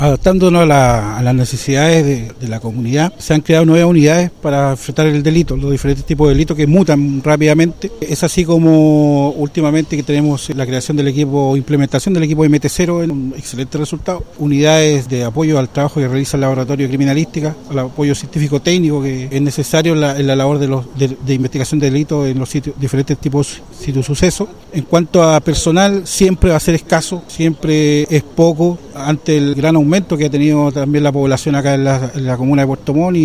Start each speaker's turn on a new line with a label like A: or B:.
A: Adaptándonos a las necesidades de la comunidad, se han creado nuevas unidades para enfrentar el delito, los diferentes tipos de delitos que mutan rápidamente. Es así como últimamente que tenemos la creación del equipo, implementación del equipo MT0 en un excelente resultado. Unidades de apoyo al trabajo que realiza el laboratorio de criminalística, al apoyo científico-técnico que es necesario en la labor de investigación de delitos en los diferentes tipos de sucesos. En cuanto a personal, siempre va a ser escaso, siempre es poco ante el gran aumento que ha tenido también la población acá en la comuna de Puerto Montt